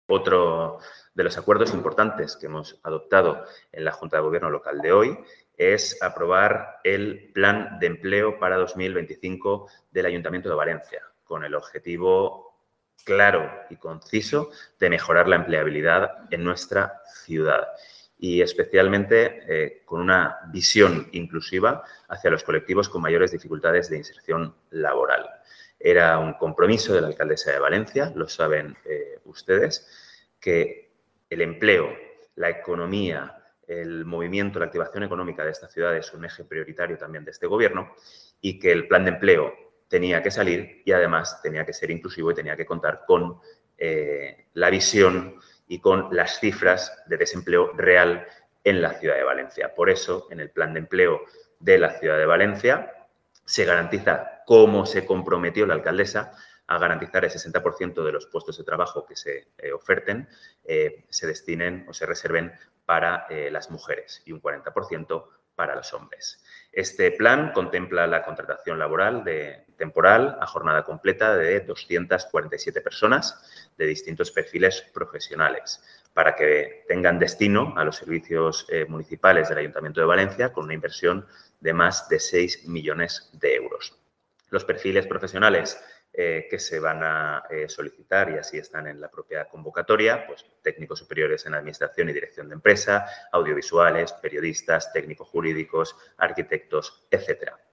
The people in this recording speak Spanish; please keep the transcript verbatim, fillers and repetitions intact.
Otro de los acuerdos importantes que hemos adoptado en la Junta de Gobierno local de hoy es aprobar el Plan de Empleo para dos mil veinticinco del Ayuntamiento de Valencia, con el objetivo claro y conciso de mejorar la empleabilidad en nuestra ciudad y especialmente eh, con una visión inclusiva hacia los colectivos con mayores dificultades de inserción laboral. Era un compromiso de la alcaldesa de Valencia, lo saben eh, ustedes, que el empleo, la economía, el movimiento, la activación económica de esta ciudad es un eje prioritario también de este Gobierno y que el plan de empleo tenía que salir y además tenía que ser inclusivo y tenía que contar con eh, la visión y con las cifras de desempleo real en la ciudad de Valencia. Por eso, en el plan de empleo de la ciudad de Valencia se garantiza, como se comprometió la alcaldesa, a garantizar el sesenta por ciento de los puestos de trabajo que se eh, oferten, eh, se destinen o se reserven para eh, las mujeres y un cuarenta por ciento para los hombres. Este plan contempla la contratación laboral de temporal a jornada completa de doscientas cuarenta y siete personas de distintos perfiles profesionales para que tengan destino a los servicios eh, municipales del Ayuntamiento de Valencia con una inversión de más de seis millones de euros. Los perfiles profesionales eh, que se van a eh, solicitar y así están en la propia convocatoria, pues técnicos superiores en administración y dirección de empresa, audiovisuales, periodistas, técnicos jurídicos, arquitectos, etcétera.